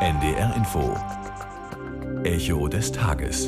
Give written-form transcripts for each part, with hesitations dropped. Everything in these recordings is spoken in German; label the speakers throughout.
Speaker 1: NDR Info. Echo des Tages.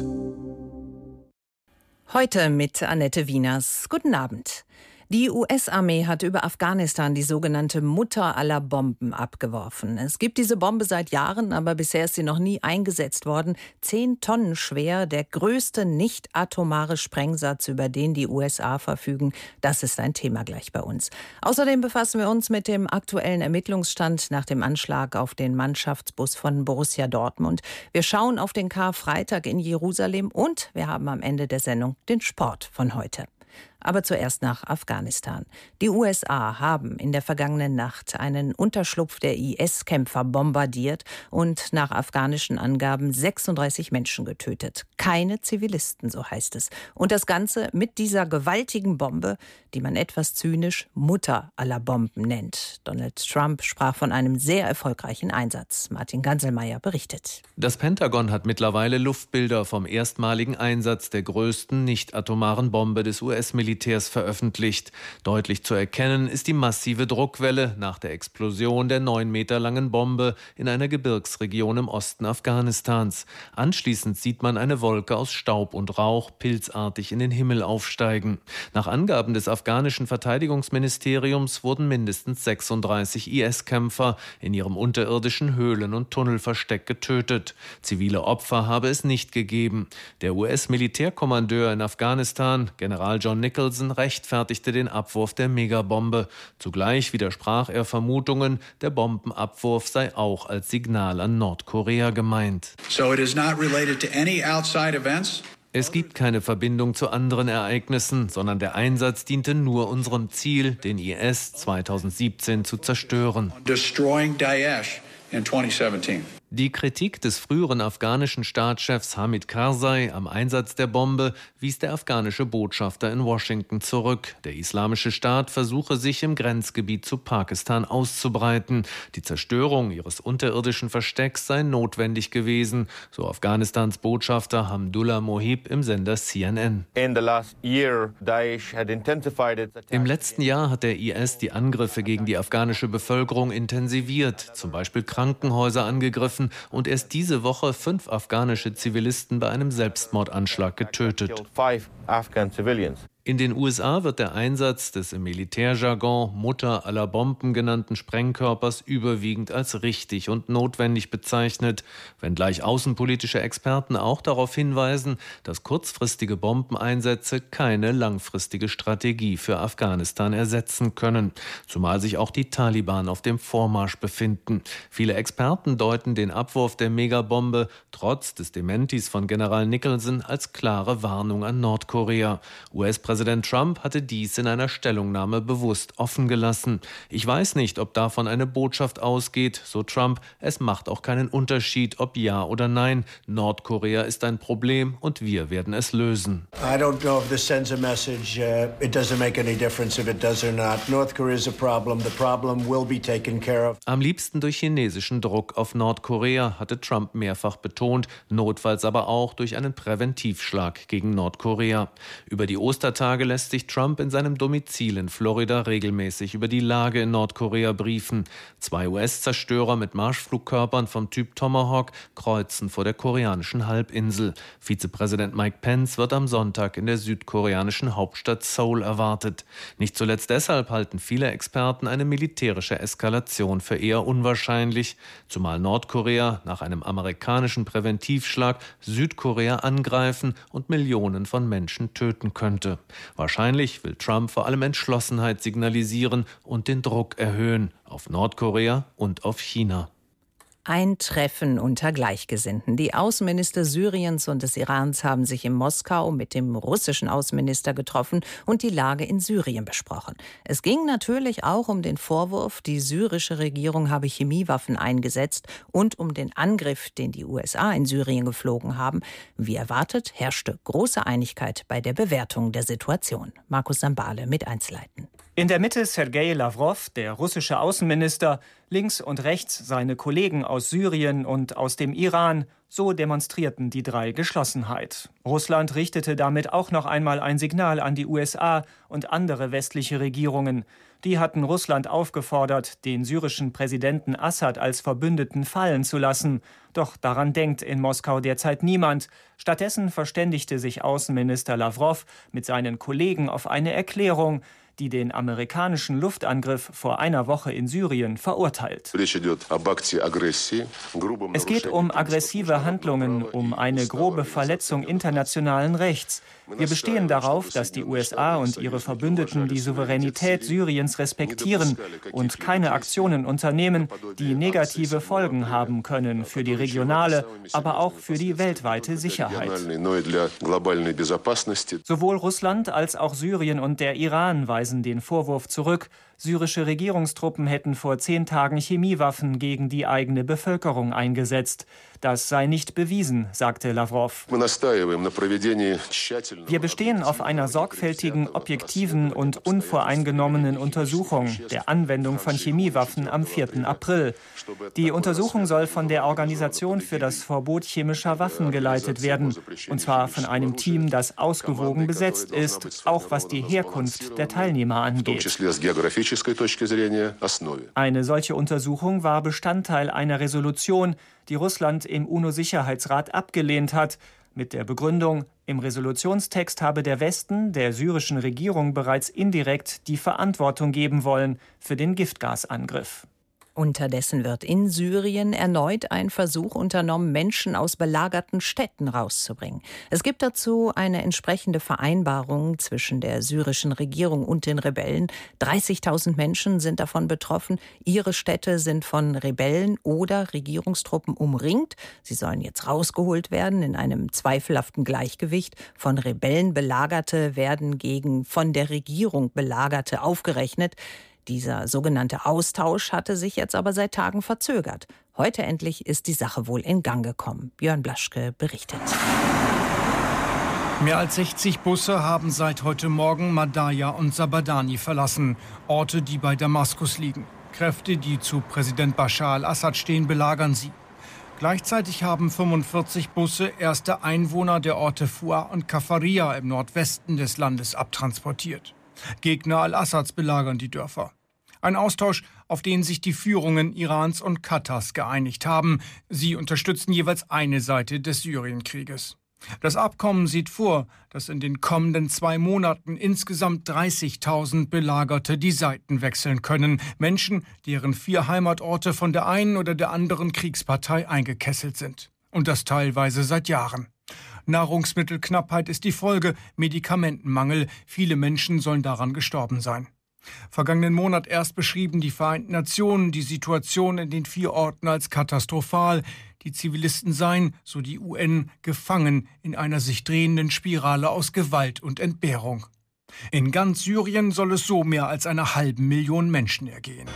Speaker 2: Heute mit Annette Wieners. Guten Abend. Die US-Armee hat über Afghanistan die sogenannte Mutter aller Bomben abgeworfen. Es gibt diese Bombe seit Jahren, aber bisher ist sie noch nie eingesetzt worden. 10 Tonnen schwer, der größte nicht-atomare Sprengsatz, über den die USA verfügen. Das ist ein Thema gleich bei uns. Außerdem befassen wir uns mit dem aktuellen Ermittlungsstand nach dem Anschlag auf den Mannschaftsbus von Borussia Dortmund. Wir schauen auf den Karfreitag in Jerusalem und wir haben am Ende der Sendung den Sport von heute. Aber zuerst nach Afghanistan. Die USA haben in der vergangenen Nacht einen Unterschlupf der IS-Kämpfer bombardiert und nach afghanischen Angaben 36 Menschen getötet. Keine Zivilisten, so heißt es. Und das Ganze mit dieser gewaltigen Bombe, die man etwas zynisch Mutter aller Bomben nennt. Donald Trump sprach von einem sehr erfolgreichen Einsatz. Martin Ganselmeier berichtet.
Speaker 3: Das Pentagon hat mittlerweile Luftbilder vom erstmaligen Einsatz der größten nicht-atomaren Bombe des US-Militärs veröffentlicht. Deutlich zu erkennen ist die massive Druckwelle nach der Explosion der 9 Meter langen Bombe in einer Gebirgsregion im Osten Afghanistans. Anschließend sieht man eine Wolke aus Staub und Rauch pilzartig in den Himmel aufsteigen. Nach Angaben des afghanischen Verteidigungsministeriums wurden mindestens 36 IS-Kämpfer in ihrem unterirdischen Höhlen- und Tunnelversteck getötet. Zivile Opfer habe es nicht gegeben. Der US-Militärkommandeur in Afghanistan, General John Nicholson, rechtfertigte den Abwurf der Megabombe. Zugleich widersprach er Vermutungen, der Bombenabwurf sei auch als Signal an Nordkorea gemeint. Es gibt keine Verbindung zu anderen Ereignissen, sondern der Einsatz diente nur unserem Ziel, den IS 2017 zu zerstören. Die Kritik des früheren afghanischen Staatschefs Hamid Karzai am Einsatz der Bombe wies der afghanische Botschafter in Washington zurück. Der Islamische Staat versuche, sich im Grenzgebiet zu Pakistan auszubreiten. Die Zerstörung ihres unterirdischen Verstecks sei notwendig gewesen, so Afghanistans Botschafter Hamdullah Mohib im Sender CNN. Im letzten Jahr hat der IS die Angriffe gegen die afghanische Bevölkerung intensiviert, zum Beispiel Krankenhäuser angegriffen und erst diese Woche 5 afghanische Zivilisten bei einem Selbstmordanschlag getötet. In den USA wird der Einsatz des im Militärjargon Mutter aller Bomben genannten Sprengkörpers überwiegend als richtig und notwendig bezeichnet, wenngleich außenpolitische Experten auch darauf hinweisen, dass kurzfristige Bombeneinsätze keine langfristige Strategie für Afghanistan ersetzen können, zumal sich auch die Taliban auf dem Vormarsch befinden. Viele Experten deuten den Abwurf der Megabombe trotz des Dementis von General Nicholson als klare Warnung an Nordkorea. US-Präsident Trump hatte dies in einer Stellungnahme bewusst offen gelassen. Ich weiß nicht, ob davon eine Botschaft ausgeht, so Trump. Es macht auch keinen Unterschied, ob ja oder nein. Nordkorea ist ein Problem und wir werden es lösen.
Speaker 4: I don't know if this sends a message. It doesn't make any difference if it does or not. North Korea is a problem. The problem will be taken care of.
Speaker 3: Am liebsten durch chinesischen Druck auf Nordkorea, hatte Trump mehrfach betont, notfalls aber auch durch einen Präventivschlag gegen Nordkorea. Über die Ostertage lässt sich Trump in seinem Domizil in Florida regelmäßig über die Lage in Nordkorea briefen. 2 US-Zerstörer mit Marschflugkörpern vom Typ Tomahawk kreuzen vor der koreanischen Halbinsel. Vizepräsident Mike Pence wird am Sonntag in der südkoreanischen Hauptstadt Seoul erwartet. Nicht zuletzt deshalb halten viele Experten eine militärische Eskalation für eher unwahrscheinlich, zumal Nordkorea nach einem amerikanischen Präventivschlag Südkorea angreifen und Millionen von Menschen töten könnte. Wahrscheinlich will Trump vor allem Entschlossenheit signalisieren und den Druck erhöhen auf Nordkorea und auf China.
Speaker 2: Ein Treffen unter Gleichgesinnten. Die Außenminister Syriens und des Irans haben sich in Moskau mit dem russischen Außenminister getroffen und die Lage in Syrien besprochen. Es ging natürlich auch um den Vorwurf, die syrische Regierung habe Chemiewaffen eingesetzt und um den Angriff, den die USA in Syrien geflogen haben. Wie erwartet, herrschte große Einigkeit bei der Bewertung der Situation. Markus Sambale mit Einzelheiten.
Speaker 5: In der Mitte Sergei Lawrow, der russische Außenminister, links und rechts seine Kollegen aus Syrien und aus dem Iran. So demonstrierten die 3 Geschlossenheit. Russland richtete damit auch noch einmal ein Signal an die USA und andere westliche Regierungen. Die hatten Russland aufgefordert, den syrischen Präsidenten Assad als Verbündeten fallen zu lassen. Doch daran denkt in Moskau derzeit niemand. Stattdessen verständigte sich Außenminister Lavrov mit seinen Kollegen auf eine Erklärung, die den amerikanischen Luftangriff vor einer Woche in Syrien verurteilt. Es geht um aggressive Handlungen, um eine grobe Verletzung internationalen Rechts. Wir bestehen darauf, dass die USA und ihre Verbündeten die Souveränität Syriens respektieren und keine Aktionen unternehmen, die negative Folgen haben können für die regionale, aber auch für die weltweite Sicherheit. Sowohl Russland als auch Syrien und der Iran weisen den Vorwurf zurück, syrische Regierungstruppen hätten vor 10 Tagen Chemiewaffen gegen die eigene Bevölkerung eingesetzt. Das sei nicht bewiesen, sagte Lavrov. Wir bestehen auf einer sorgfältigen, objektiven und unvoreingenommenen Untersuchung der Anwendung von Chemiewaffen am 4. April. Die Untersuchung soll von der Organisation für das Verbot chemischer Waffen geleitet werden, und zwar von einem Team, das ausgewogen besetzt ist, auch was die Herkunft der Teilnehmer angeht. Eine solche Untersuchung war Bestandteil einer Resolution, die Russland im UNO-Sicherheitsrat abgelehnt hat, mit der Begründung, im Resolutionstext habe der Westen der syrischen Regierung bereits indirekt die Verantwortung geben wollen für den Giftgasangriff.
Speaker 2: Unterdessen wird in Syrien erneut ein Versuch unternommen, Menschen aus belagerten Städten rauszubringen. Es gibt dazu eine entsprechende Vereinbarung zwischen der syrischen Regierung und den Rebellen. 30.000 Menschen sind davon betroffen. Ihre Städte sind von Rebellen oder Regierungstruppen umringt. Sie sollen jetzt rausgeholt werden in einem zweifelhaften Gleichgewicht. Von Rebellen Belagerte werden gegen von der Regierung Belagerte aufgerechnet. Dieser sogenannte Austausch hatte sich jetzt aber seit Tagen verzögert. Heute endlich ist die Sache wohl in Gang gekommen. Björn Blaschke berichtet.
Speaker 6: Mehr als 60 Busse haben seit heute Morgen Madaya und Sabadani verlassen, Orte, die bei Damaskus liegen. Kräfte, die zu Präsident Bashar al-Assad stehen, belagern sie. Gleichzeitig haben 45 Busse erste Einwohner der Orte Fua und Kafaria im Nordwesten des Landes abtransportiert. Gegner al-Assads belagern die Dörfer. Ein Austausch, auf den sich die Führungen Irans und Katars geeinigt haben. Sie unterstützen jeweils eine Seite des Syrienkrieges. Das Abkommen sieht vor, dass in den kommenden 2 Monaten insgesamt 30.000 Belagerte die Seiten wechseln können. Menschen, deren 4 Heimatorte von der einen oder der anderen Kriegspartei eingekesselt sind. Und das teilweise seit Jahren. Nahrungsmittelknappheit ist die Folge, Medikamentenmangel. Viele Menschen sollen daran gestorben sein. Vergangenen Monat erst beschrieben die Vereinten Nationen die Situation in den 4 Orten als katastrophal. Die Zivilisten seien, so die UN, gefangen in einer sich drehenden Spirale aus Gewalt und Entbehrung. In ganz Syrien soll es so mehr als 500.000 Menschen ergehen.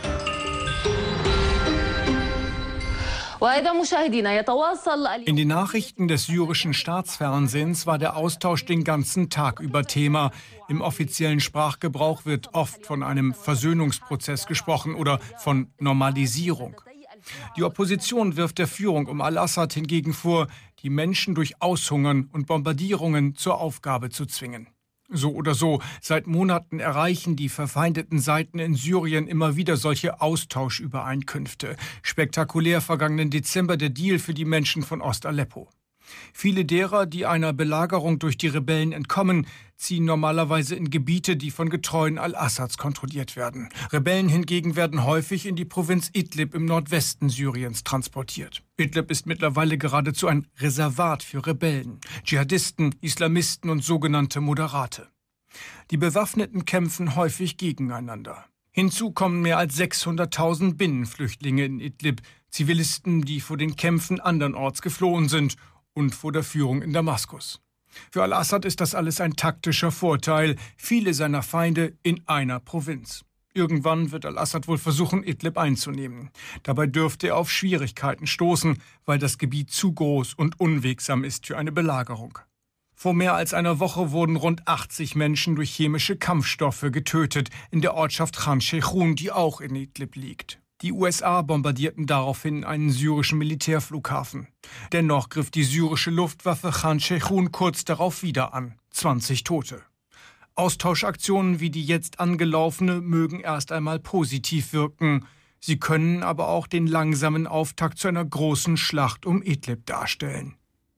Speaker 6: In den Nachrichten des syrischen Staatsfernsehens war der Austausch den ganzen Tag über Thema. Im offiziellen Sprachgebrauch wird oft von einem Versöhnungsprozess gesprochen oder von Normalisierung. Die Opposition wirft der Führung um al-Assad hingegen vor, die Menschen durch Aushungern und Bombardierungen zur Aufgabe zu zwingen. So oder so, seit Monaten erreichen die verfeindeten Seiten in Syrien immer wieder solche Austauschübereinkünfte. Spektakulär vergangenen Dezember der Deal für die Menschen von Ost-Aleppo. Viele derer, die einer Belagerung durch die Rebellen entkommen, ziehen normalerweise in Gebiete, die von Getreuen al-Assads kontrolliert werden. Rebellen hingegen werden häufig in die Provinz Idlib im Nordwesten Syriens transportiert. Idlib ist mittlerweile geradezu ein Reservat für Rebellen, Dschihadisten, Islamisten und sogenannte Moderate. Die Bewaffneten kämpfen häufig gegeneinander. Hinzu kommen mehr als 600.000 Binnenflüchtlinge in Idlib, Zivilisten, die vor den Kämpfen andernorts geflohen sind und vor der Führung in Damaskus. Für al-Assad ist das alles ein taktischer Vorteil, viele seiner Feinde in einer Provinz. Irgendwann wird al-Assad wohl versuchen, Idlib einzunehmen. Dabei dürfte er auf Schwierigkeiten stoßen, weil das Gebiet zu groß und unwegsam ist für eine Belagerung. Vor mehr als einer Woche wurden rund 80 Menschen durch chemische Kampfstoffe getötet in der Ortschaft Khan Sheikhun, die auch in Idlib liegt. Die USA bombardierten daraufhin einen syrischen Militärflughafen. Dennoch griff die syrische Luftwaffe Khan Sheikhun kurz darauf wieder an. 20 Tote. Austauschaktionen wie die jetzt angelaufene mögen erst einmal positiv wirken. Sie können aber auch den langsamen Auftakt zu einer großen Schlacht um Idlib darstellen.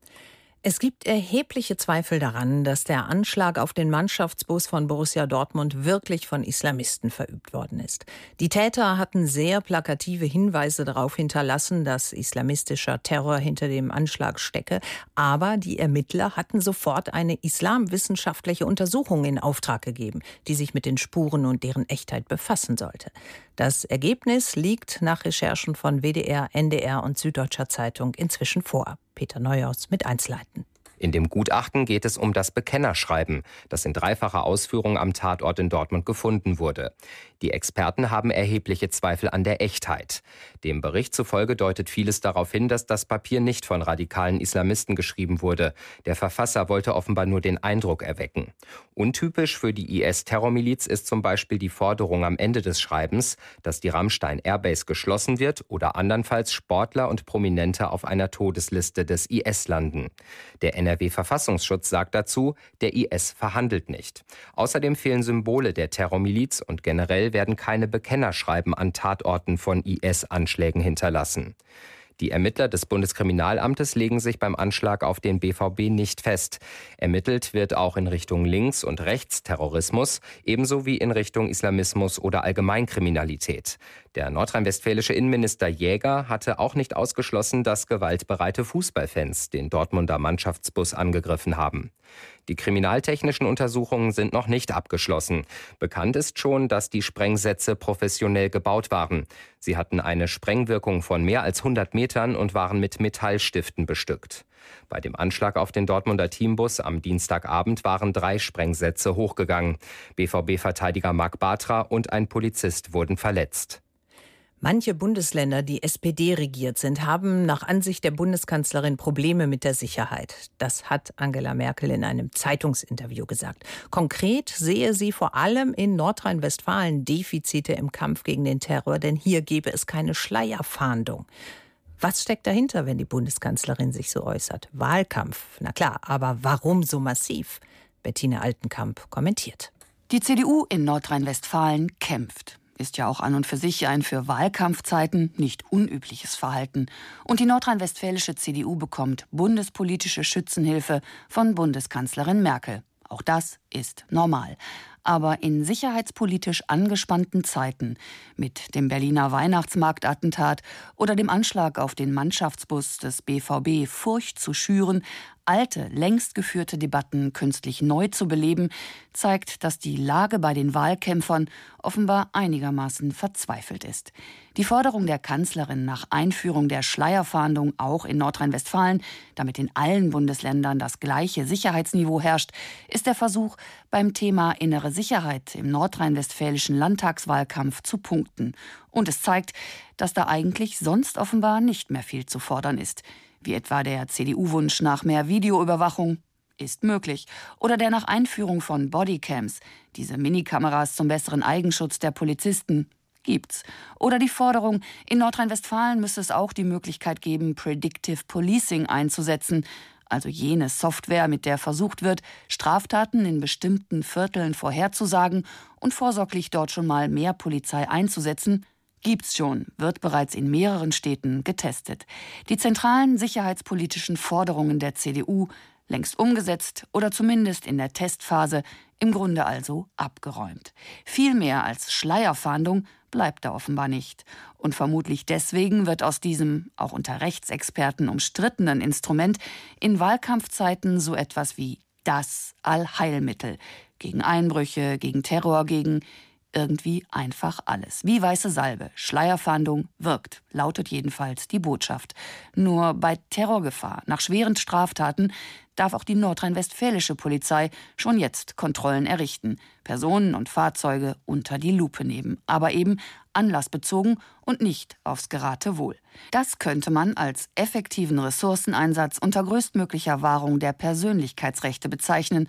Speaker 2: Es gibt erhebliche Zweifel daran, dass der Anschlag auf den Mannschaftsbus von Borussia Dortmund wirklich von Islamisten verübt worden ist. Die Täter hatten sehr plakative Hinweise darauf hinterlassen, dass islamistischer Terror hinter dem Anschlag stecke. Aber die Ermittler hatten sofort eine islamwissenschaftliche Untersuchung in Auftrag gegeben, die sich mit den Spuren und deren Echtheit befassen sollte. Das Ergebnis liegt nach Recherchen von WDR, NDR und Süddeutscher Zeitung inzwischen vor. Peter Neuhaus mit Einzelheiten.
Speaker 7: In dem Gutachten geht es um das Bekennerschreiben, das in dreifacher Ausführung am Tatort in Dortmund gefunden wurde. Die Experten haben erhebliche Zweifel an der Echtheit. Dem Bericht zufolge deutet vieles darauf hin, dass das Papier nicht von radikalen Islamisten geschrieben wurde. Der Verfasser wollte offenbar nur den Eindruck erwecken. Untypisch für die IS-Terrormiliz ist zum Beispiel die Forderung am Ende des Schreibens, dass die Ramstein-Airbase geschlossen wird oder andernfalls Sportler und Prominente auf einer Todesliste des IS landen. Der NRW-Verfassungsschutz sagt dazu, der IS verhandelt nicht. Außerdem fehlen Symbole der Terrormiliz und generell werden keine Bekennerschreiben an Tatorten von IS-Anschlägen hinterlassen. Die Ermittler des Bundeskriminalamtes legen sich beim Anschlag auf den BVB nicht fest. Ermittelt wird auch in Richtung Links- und Rechtsterrorismus, ebenso wie in Richtung Islamismus oder Allgemeinkriminalität. Der nordrhein-westfälische Innenminister Jäger hatte auch nicht ausgeschlossen, dass gewaltbereite Fußballfans den Dortmunder Mannschaftsbus angegriffen haben. Die kriminaltechnischen Untersuchungen sind noch nicht abgeschlossen. Bekannt ist schon, dass die Sprengsätze professionell gebaut waren. Sie hatten eine Sprengwirkung von mehr als 100 Metern und waren mit Metallstiften bestückt. Bei dem Anschlag auf den Dortmunder Teambus am Dienstagabend waren 3 Sprengsätze hochgegangen. BVB-Verteidiger Marc Bartra und ein Polizist wurden verletzt.
Speaker 2: Manche Bundesländer, die SPD regiert sind, haben nach Ansicht der Bundeskanzlerin Probleme mit der Sicherheit. Das hat Angela Merkel in einem Zeitungsinterview gesagt. Konkret sehe sie vor allem in Nordrhein-Westfalen Defizite im Kampf gegen den Terror, denn hier gebe es keine Schleierfahndung. Was steckt dahinter, wenn die Bundeskanzlerin sich so äußert? Wahlkampf, na klar, aber warum so massiv? Bettina Altenkamp kommentiert.
Speaker 8: Die CDU in Nordrhein-Westfalen kämpft. Ist ja auch an und für sich ein für Wahlkampfzeiten nicht unübliches Verhalten. Und die nordrhein-westfälische CDU bekommt bundespolitische Schützenhilfe von Bundeskanzlerin Merkel. Auch das ist normal. Aber in sicherheitspolitisch angespannten Zeiten, mit dem Berliner Weihnachtsmarktattentat oder dem Anschlag auf den Mannschaftsbus des BVB Furcht zu schüren, alte, längst geführte Debatten künstlich neu zu beleben, zeigt, dass die Lage bei den Wahlkämpfern offenbar einigermaßen verzweifelt ist. Die Forderung der Kanzlerin nach Einführung der Schleierfahndung auch in Nordrhein-Westfalen, damit in allen Bundesländern das gleiche Sicherheitsniveau herrscht, ist der Versuch, beim Thema innere Sicherheit im nordrhein-westfälischen Landtagswahlkampf zu punkten. Und es zeigt, dass da eigentlich sonst offenbar nicht mehr viel zu fordern ist. Wie etwa der CDU-Wunsch nach mehr Videoüberwachung, ist möglich. Oder der nach Einführung von Bodycams, diese Minikameras zum besseren Eigenschutz der Polizisten, gibt's. Oder die Forderung, in Nordrhein-Westfalen müsste es auch die Möglichkeit geben, Predictive Policing einzusetzen, also jene Software, mit der versucht wird, Straftaten in bestimmten Vierteln vorherzusagen und vorsorglich dort schon mal mehr Polizei einzusetzen. Gibt's schon, wird bereits in mehreren Städten getestet. Die zentralen sicherheitspolitischen Forderungen der CDU längst umgesetzt oder zumindest in der Testphase, im Grunde also abgeräumt. Viel mehr als Schleierfahndung bleibt da offenbar nicht. Und vermutlich deswegen wird aus diesem, auch unter Rechtsexperten umstrittenen Instrument in Wahlkampfzeiten so etwas wie das Allheilmittel gegen Einbrüche, gegen Terror, gegen irgendwie einfach alles. Wie weiße Salbe. Schleierfahndung wirkt, lautet jedenfalls die Botschaft. Nur bei Terrorgefahr nach schweren Straftaten darf auch die nordrhein-westfälische Polizei schon jetzt Kontrollen errichten, Personen und Fahrzeuge unter die Lupe nehmen, aber eben anlassbezogen und nicht aufs Geratewohl. Das könnte man als effektiven Ressourceneinsatz unter größtmöglicher Wahrung der Persönlichkeitsrechte bezeichnen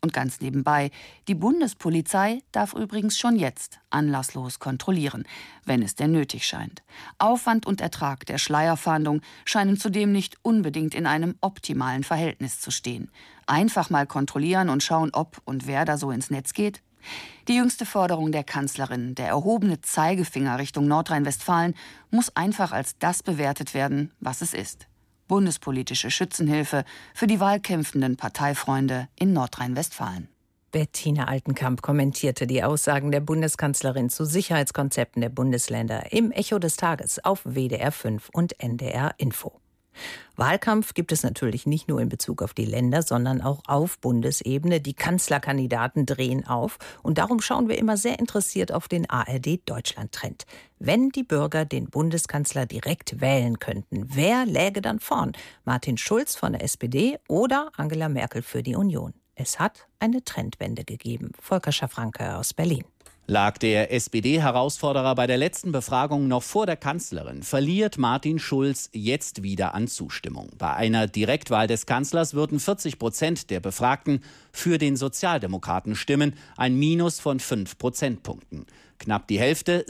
Speaker 8: Und ganz nebenbei, die Bundespolizei darf übrigens schon jetzt anlasslos kontrollieren, wenn es denn nötig scheint. Aufwand und Ertrag der Schleierfahndung scheinen zudem nicht unbedingt in einem optimalen Verhältnis zu stehen. Einfach mal kontrollieren und schauen, ob und wer da so ins Netz geht. Die jüngste Forderung der Kanzlerin, der erhobene Zeigefinger Richtung Nordrhein-Westfalen, muss einfach als das bewertet werden, was es ist: bundespolitische Schützenhilfe für die wahlkämpfenden Parteifreunde in Nordrhein-Westfalen.
Speaker 2: Bettina Altenkamp kommentierte die Aussagen der Bundeskanzlerin zu Sicherheitskonzepten der Bundesländer im Echo des Tages auf WDR 5 und NDR Info. Wahlkampf gibt es natürlich nicht nur in Bezug auf die Länder, sondern auch auf Bundesebene. Die Kanzlerkandidaten drehen auf und darum schauen wir immer sehr interessiert auf den ARD-Deutschland-Trend. Wenn die Bürger den Bundeskanzler direkt wählen könnten, wer läge dann vorn? Martin Schulz von der SPD oder Angela Merkel für die Union? Es hat eine Trendwende gegeben. Volker Schafranke aus Berlin.
Speaker 9: Lag der SPD-Herausforderer bei der letzten Befragung noch vor der Kanzlerin, verliert Martin Schulz jetzt wieder an Zustimmung. Bei einer Direktwahl des Kanzlers würden 40% der Befragten für den Sozialdemokraten stimmen, ein Minus von 5 Prozentpunkten. Knapp die Hälfte,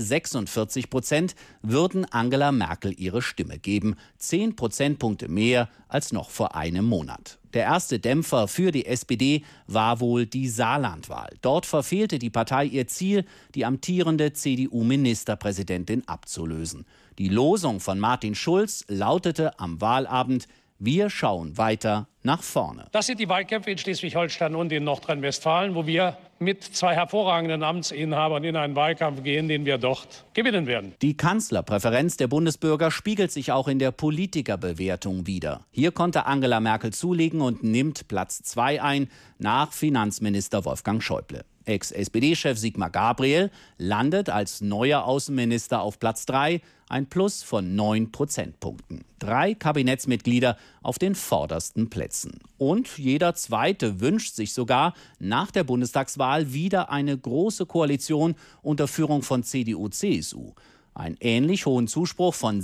Speaker 9: 46%, würden Angela Merkel ihre Stimme geben, 10 Prozentpunkte mehr als noch vor einem Monat. Der erste Dämpfer für die SPD war wohl die Saarlandwahl. Dort verfehlte die Partei ihr Ziel, die amtierende CDU-Ministerpräsidentin abzulösen. Die Losung von Martin Schulz lautete am Wahlabend: Wir schauen weiter nach vorne.
Speaker 10: Das sind die Wahlkämpfe in Schleswig-Holstein und in Nordrhein-Westfalen, wo wir mit 2 hervorragenden Amtsinhabern in einen Wahlkampf gehen, den wir dort gewinnen werden.
Speaker 9: Die Kanzlerpräferenz der Bundesbürger spiegelt sich auch in der Politikerbewertung wider. Hier konnte Angela Merkel zulegen und nimmt Platz 2 ein, nach Finanzminister Wolfgang Schäuble. Ex-SPD-Chef Sigmar Gabriel landet als neuer Außenminister auf Platz 3, ein Plus von 9 Prozentpunkten. 3 Kabinettsmitglieder auf den vordersten Plätzen. Und jeder Zweite wünscht sich sogar nach der Bundestagswahl wieder eine große Koalition unter Führung von CDU-CSU. Einen ähnlich hohen Zuspruch von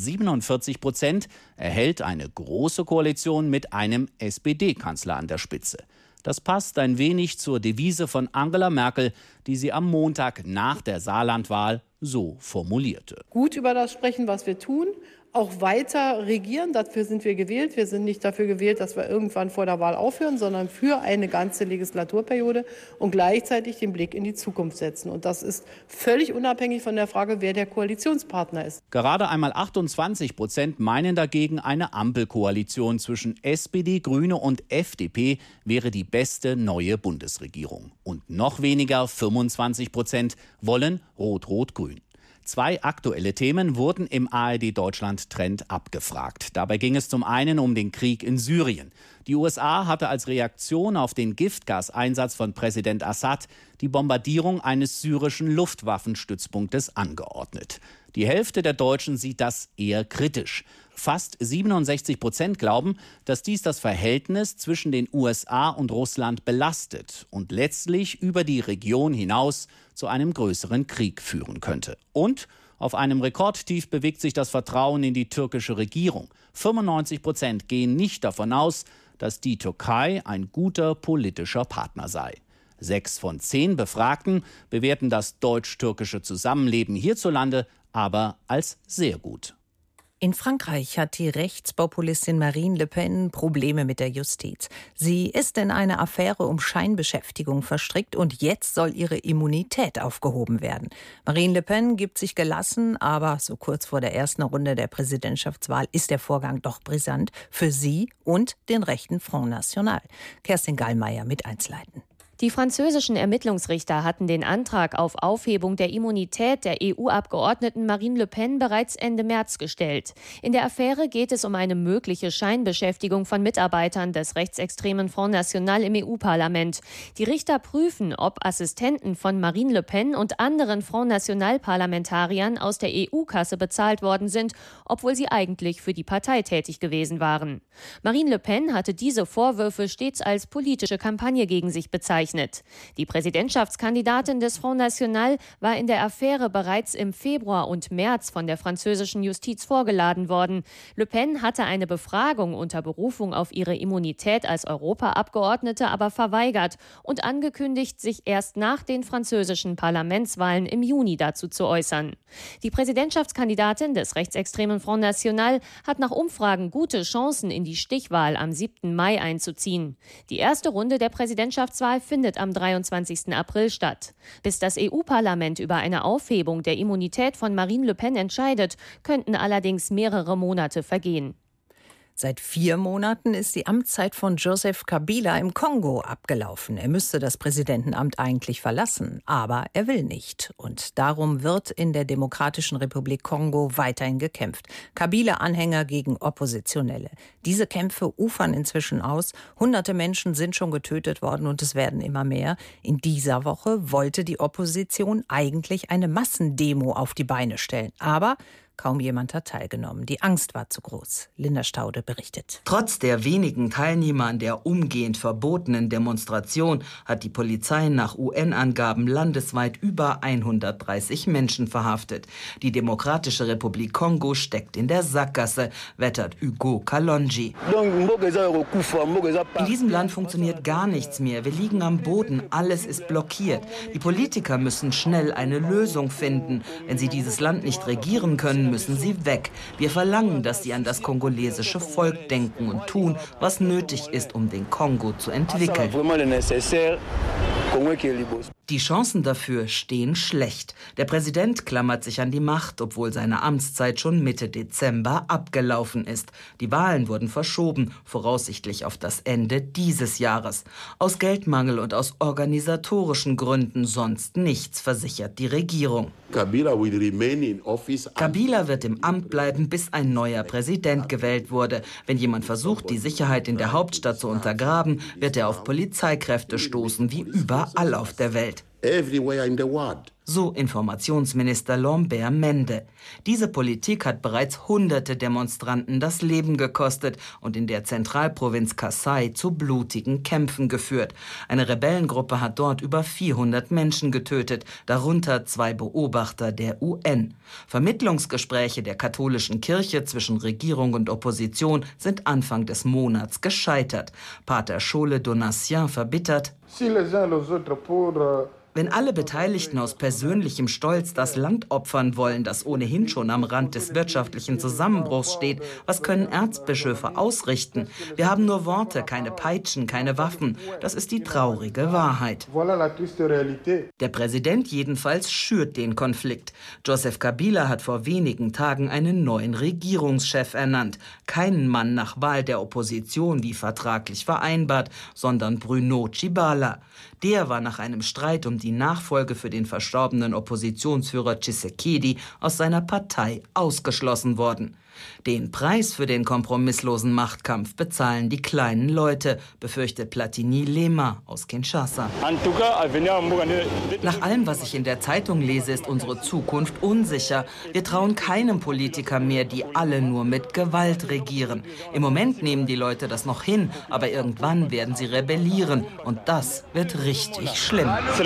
Speaker 9: 47% erhält eine große Koalition mit einem SPD-Kanzler an der Spitze. Das passt ein wenig zur Devise von Angela Merkel, die sie am Montag nach der Saarlandwahl so formulierte.
Speaker 11: Gut über das sprechen, was wir tun, auch weiter regieren. Dafür sind wir gewählt. Wir sind nicht dafür gewählt, dass wir irgendwann vor der Wahl aufhören, sondern für eine ganze Legislaturperiode und gleichzeitig den Blick in die Zukunft setzen. Und das ist völlig unabhängig von der Frage, wer der Koalitionspartner ist.
Speaker 9: Gerade einmal 28% meinen dagegen, eine Ampelkoalition zwischen SPD, Grüne und FDP wäre die beste neue Bundesregierung. Und noch weniger, 25%, wollen Rot-Rot-Grün. 2 aktuelle Themen wurden im ARD-Deutschland-Trend abgefragt. Dabei ging es zum einen um den Krieg in Syrien. Die USA hatte als Reaktion auf den Giftgaseinsatz von Präsident Assad die Bombardierung eines syrischen Luftwaffenstützpunktes angeordnet. Die Hälfte der Deutschen sieht das eher kritisch. Fast 67% glauben, dass dies das Verhältnis zwischen den USA und Russland belastet und letztlich über die Region hinaus zu einem größeren Krieg führen könnte. Und auf einem Rekordtief bewegt sich das Vertrauen in die türkische Regierung. 95% gehen nicht davon aus, dass die Türkei ein guter politischer Partner sei. 6 von 10 Befragten bewerten das deutsch-türkische Zusammenleben hierzulande aber als sehr gut.
Speaker 2: In Frankreich hat die Rechtspopulistin Marine Le Pen Probleme mit der Justiz. Sie ist in eine Affäre um Scheinbeschäftigung verstrickt und jetzt soll ihre Immunität aufgehoben werden. Marine Le Pen gibt sich gelassen, aber so kurz vor der ersten Runde der Präsidentschaftswahl ist der Vorgang doch brisant für sie und den rechten Front National. Kerstin Gallmeier mit Einzelheiten.
Speaker 12: Die französischen Ermittlungsrichter hatten den Antrag auf Aufhebung der Immunität der EU-Abgeordneten Marine Le Pen bereits Ende März gestellt. In der Affäre geht es um eine mögliche Scheinbeschäftigung von Mitarbeitern des rechtsextremen Front National im EU-Parlament. Die Richter prüfen, ob Assistenten von Marine Le Pen und anderen Front National-Parlamentariern aus der EU-Kasse bezahlt worden sind, obwohl sie eigentlich für die Partei tätig gewesen waren. Marine Le Pen hatte diese Vorwürfe stets als politische Kampagne gegen sich bezeichnet. bezeichnet. Die Präsidentschaftskandidatin des Front National war in der Affäre bereits im Februar und März von der französischen Justiz vorgeladen worden. Le Pen hatte eine Befragung unter Berufung auf ihre Immunität als Europaabgeordnete aber verweigert und angekündigt, sich erst nach den französischen Parlamentswahlen im Juni dazu zu äußern. Die Präsidentschaftskandidatin des rechtsextremen Front National hat nach Umfragen gute Chancen, in die Stichwahl am 7. Mai einzuziehen. Die erste Runde der Präsidentschaftswahl findet am 23. April statt. Bis das EU-Parlament über eine Aufhebung der Immunität von Marine Le Pen entscheidet, könnten allerdings mehrere Monate vergehen.
Speaker 2: Seit 4 Monaten ist die Amtszeit von Joseph Kabila im Kongo abgelaufen. Er müsste das Präsidentenamt eigentlich verlassen, aber er will nicht. Und darum wird in der Demokratischen Republik Kongo weiterhin gekämpft. Kabila-Anhänger gegen Oppositionelle. Diese Kämpfe ufern inzwischen aus. Hunderte Menschen sind schon getötet worden und es werden immer mehr. In dieser Woche wollte die Opposition eigentlich eine Massendemo auf die Beine stellen. Aber kaum jemand hat teilgenommen. Die Angst war zu groß. Linda Staude berichtet.
Speaker 13: Trotz der wenigen Teilnehmer an der umgehend verbotenen Demonstration hat die Polizei nach UN-Angaben landesweit über 130 Menschen verhaftet. Die Demokratische Republik Kongo steckt in der Sackgasse, wettert Hugo Kalonji. In diesem Land funktioniert gar nichts mehr. Wir liegen am Boden, alles ist blockiert. Die Politiker müssen schnell eine Lösung finden. Wenn sie dieses Land nicht regieren können, müssen sie weg. Wir verlangen, dass sie an das kongolesische Volk denken und tun, was nötig ist, um den Kongo zu entwickeln. Die Chancen dafür stehen schlecht. Der Präsident klammert sich an die Macht, obwohl seine Amtszeit schon Mitte Dezember abgelaufen ist. Die Wahlen wurden verschoben, voraussichtlich auf das Ende dieses Jahres. Aus Geldmangel und aus organisatorischen Gründen sonst nichts, versichert die Regierung. Kabila wird im Amt bleiben, bis ein neuer Präsident gewählt wurde. Wenn jemand versucht, die Sicherheit in der Hauptstadt zu untergraben, wird er auf Polizeikräfte stoßen, wie überall auf der Welt. So Informationsminister Lambert Mende. Diese Politik hat bereits hunderte Demonstranten das Leben gekostet und in der Zentralprovinz Kasai zu blutigen Kämpfen geführt. Eine Rebellengruppe hat dort über 400 Menschen getötet, darunter 2 Beobachter der UN. Vermittlungsgespräche der katholischen Kirche zwischen Regierung und Opposition sind Anfang des Monats gescheitert. Pater Schole Donatien verbittert: Wenn alle Beteiligten aus persönlichem Stolz das Land opfern wollen, das ohnehin schon am Rand des wirtschaftlichen Zusammenbruchs steht, was können Erzbischöfe ausrichten? Wir haben nur Worte, keine Peitschen, keine Waffen. Das ist die traurige Wahrheit. Der Präsident jedenfalls schürt den Konflikt. Joseph Kabila hat vor wenigen Tagen einen neuen Regierungschef ernannt. Keinen Mann nach Wahl der Opposition wie vertraglich vereinbart, sondern Bruno Tshibala. Der war nach einem Streit um die Nachfolge für den verstorbenen Oppositionsführer Tshisekedi aus seiner Partei ausgeschlossen worden. Den Preis für den kompromisslosen Machtkampf bezahlen die kleinen Leute, befürchtet Platini Lema aus Kinshasa. Nach allem, was ich in der Zeitung lese, ist unsere Zukunft unsicher. Wir trauen keinem Politiker mehr, die alle nur mit Gewalt regieren. Im Moment nehmen die Leute das noch hin, aber irgendwann werden sie rebellieren. Und das wird richtig schlimm.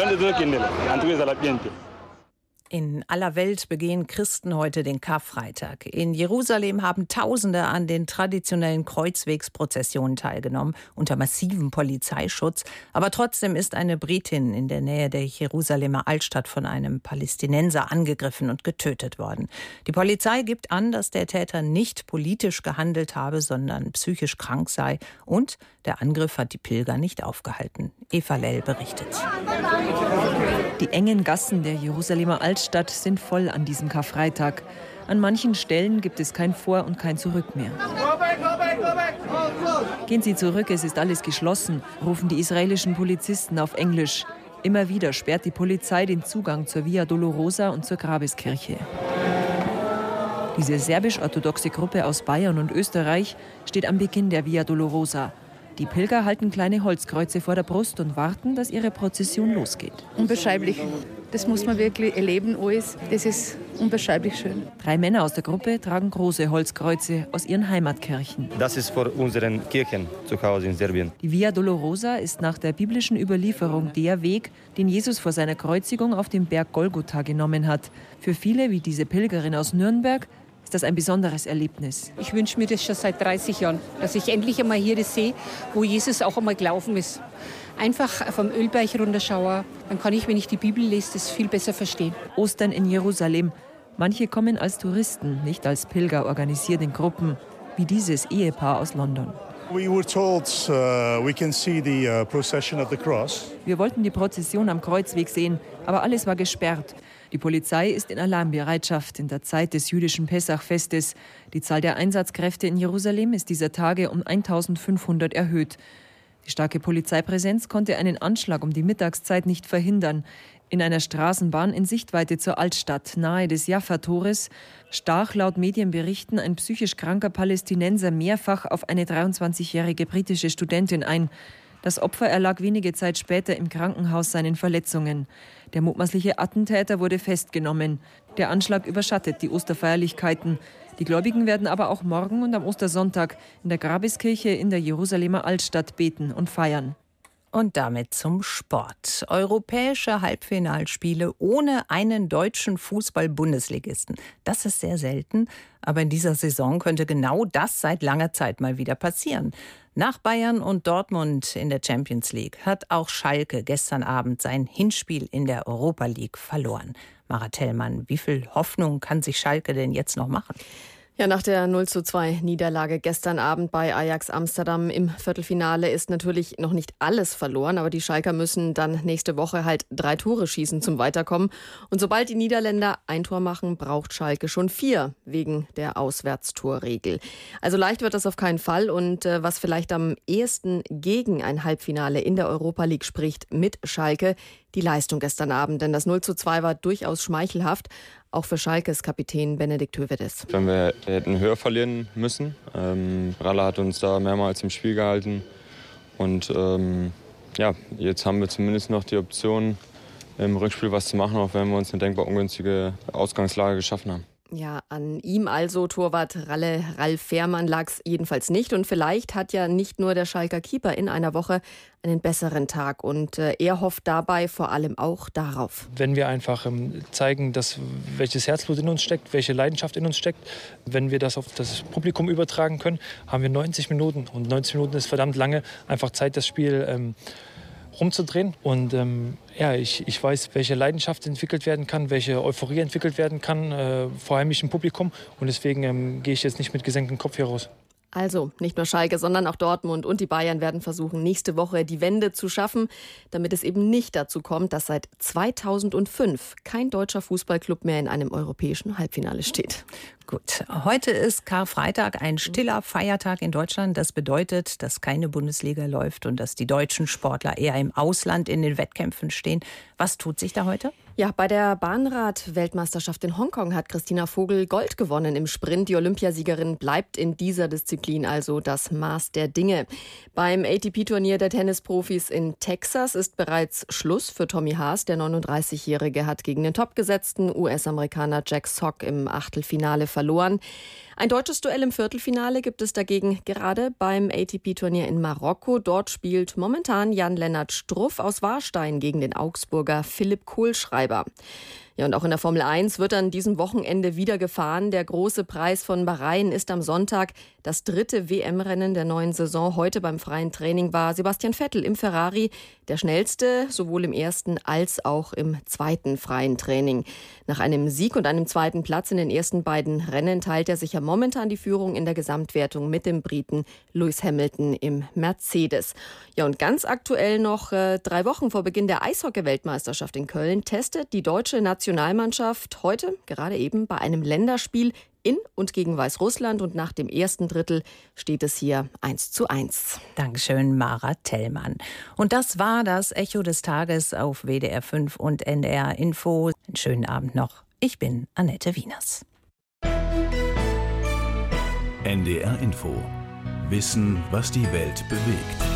Speaker 2: In aller Welt begehen Christen heute den Karfreitag. In Jerusalem haben Tausende an den traditionellen Kreuzwegsprozessionen teilgenommen, unter massivem Polizeischutz. Aber trotzdem ist eine Britin in der Nähe der Jerusalemer Altstadt von einem Palästinenser angegriffen und getötet worden. Die Polizei gibt an, dass der Täter nicht politisch gehandelt habe, sondern psychisch krank sei. Und der Angriff hat die Pilger nicht aufgehalten. Eva Lell berichtet.
Speaker 14: Die engen Gassen der Jerusalemer Altstadt sind voll an diesem Karfreitag. An manchen Stellen gibt es kein Vor- und kein Zurück mehr. Gehen Sie zurück, es ist alles geschlossen, rufen die israelischen Polizisten auf Englisch. Immer wieder sperrt die Polizei den Zugang zur Via Dolorosa und zur Grabeskirche. Diese serbisch-orthodoxe Gruppe aus Bayern und Österreich steht am Beginn der Via Dolorosa. Die Pilger halten kleine Holzkreuze vor der Brust und warten, dass ihre Prozession losgeht.
Speaker 15: Unbeschreiblich. Das muss man wirklich erleben, alles. Das ist unbeschreiblich schön.
Speaker 14: 3 Männer aus der Gruppe tragen große Holzkreuze aus ihren Heimatkirchen.
Speaker 16: Das ist vor unseren Kirchen zu Hause in Serbien.
Speaker 14: Die Via Dolorosa ist nach der biblischen Überlieferung der Weg, den Jesus vor seiner Kreuzigung auf dem Berg Golgotha genommen hat. Für viele, wie diese Pilgerin aus Nürnberg, ist das ein besonderes Erlebnis.
Speaker 17: Ich wünsche mir das schon seit 30 Jahren, dass ich endlich einmal hier das sehe, wo Jesus auch einmal gelaufen ist. Einfach vom Ölberg runterschaue, dann kann ich, wenn ich die Bibel lese, das viel besser verstehen.
Speaker 14: Ostern in Jerusalem. Manche kommen als Touristen, nicht als Pilger, organisiert in Gruppen, wie dieses Ehepaar aus London.
Speaker 18: Wir
Speaker 14: wollten die Prozession am Kreuzweg sehen, aber alles war gesperrt. Die Polizei ist in Alarmbereitschaft in der Zeit des jüdischen Pessachfestes. Die Zahl der Einsatzkräfte in Jerusalem ist dieser Tage um 1500 erhöht. Die starke Polizeipräsenz konnte einen Anschlag um die Mittagszeit nicht verhindern. In einer Straßenbahn in Sichtweite zur Altstadt, nahe des Jaffa-Tores, stach laut Medienberichten ein psychisch kranker Palästinenser mehrfach auf eine 23-jährige britische Studentin ein. Das Opfer erlag wenige Zeit später im Krankenhaus seinen Verletzungen. Der mutmaßliche Attentäter wurde festgenommen. Der Anschlag überschattet die Osterfeierlichkeiten. Die Gläubigen werden aber auch morgen und am Ostersonntag in der Grabeskirche in der Jerusalemer Altstadt beten und feiern.
Speaker 2: Und damit zum Sport. Europäische Halbfinalspiele ohne einen deutschen Fußball-Bundesligisten. Das ist sehr selten, aber in dieser Saison könnte genau das seit langer Zeit mal wieder passieren. Nach Bayern und Dortmund in der Champions League hat auch Schalke gestern Abend sein Hinspiel in der Europa League verloren. Mara Tellmann, wie viel Hoffnung kann sich Schalke denn jetzt noch machen?
Speaker 19: Ja, nach der 0:2 Niederlage gestern Abend bei Ajax Amsterdam im Viertelfinale ist natürlich noch nicht alles verloren, aber die Schalker müssen dann nächste Woche halt 3 Tore schießen zum Weiterkommen. Und sobald die Niederländer ein Tor machen, braucht Schalke schon 4 wegen der Auswärtstorregel. Also leicht wird das auf keinen Fall und was vielleicht am ehesten gegen ein Halbfinale in der Europa League spricht mit Schalke, die Leistung gestern Abend, denn das 0:2 war durchaus schmeichelhaft. Auch für Schalkes Kapitän Benedikt Höwedes.
Speaker 20: Wenn wir hätten höher verlieren müssen. Ralle hat uns da mehrmals im Spiel gehalten. Und jetzt haben wir zumindest noch die Option, im Rückspiel was zu machen, auch wenn wir uns eine denkbar ungünstige Ausgangslage geschaffen haben.
Speaker 19: Ja, an ihm also, Torwart Ralf Fährmann, lag es jedenfalls nicht. Und vielleicht hat ja nicht nur der Schalker Keeper in einer Woche einen besseren Tag. Und er hofft dabei vor allem auch darauf.
Speaker 21: Wenn wir einfach zeigen, welches Herzblut in uns steckt, welche Leidenschaft in uns steckt, wenn wir das auf das Publikum übertragen können, haben wir 90 Minuten. Und 90 Minuten ist verdammt lange. Einfach Zeit, das Spiel rumzudrehen. Und ich weiß, welche Leidenschaft entwickelt werden kann, welche Euphorie entwickelt werden kann vor heimischem Publikum. Und deswegen gehe ich jetzt nicht mit gesenktem Kopf hier raus.
Speaker 19: Also nicht nur Schalke, sondern auch Dortmund und die Bayern werden versuchen, nächste Woche die Wende zu schaffen, damit es eben nicht dazu kommt, dass seit 2005 kein deutscher Fußballclub mehr in einem europäischen Halbfinale steht.
Speaker 2: Gut, heute ist Karfreitag, ein stiller Feiertag in Deutschland. Das bedeutet, dass keine Bundesliga läuft und dass die deutschen Sportler eher im Ausland in den Wettkämpfen stehen. Was tut sich da heute?
Speaker 19: Ja, bei der Bahnrad-Weltmeisterschaft in Hongkong hat Christina Vogel Gold gewonnen im Sprint. Die Olympiasiegerin bleibt in dieser Disziplin also das Maß der Dinge. Beim ATP-Turnier der Tennisprofis in Texas ist bereits Schluss für Tommy Haas. Der 39-Jährige hat gegen den topgesetzten US-Amerikaner Jack Sock im Achtelfinale verloren. Ein deutsches Duell im Viertelfinale gibt es dagegen gerade beim ATP-Turnier in Marokko. Dort spielt momentan Jan-Lennart Struff aus Warstein gegen den Augsburger Philipp Kohlschreiber. Ja, und auch in der Formel 1 wird an diesem Wochenende wieder gefahren. Der große Preis von Bahrain ist am Sonntag. Das 3. WM-Rennen der neuen Saison. Heute beim freien Training war Sebastian Vettel im Ferrari der schnellste, sowohl im ersten als auch im zweiten freien Training. Nach einem Sieg und einem zweiten Platz in den ersten beiden Rennen teilt er sich ja momentan die Führung in der Gesamtwertung mit dem Briten Lewis Hamilton im Mercedes. Ja, und ganz aktuell noch 3 Wochen vor Beginn der Eishockey-Weltmeisterschaft in Köln testet die deutsche Nationalmannschaft heute gerade eben bei einem Länderspiel in und gegen Weißrussland. Und nach dem ersten Drittel steht es hier 1:1.
Speaker 2: Dankeschön, Mara Tellmann. Und das war das Echo des Tages auf WDR 5 und NDR Info. Einen schönen Abend noch. Ich bin Annette Wieners.
Speaker 1: NDR Info. Wissen, was die Welt bewegt.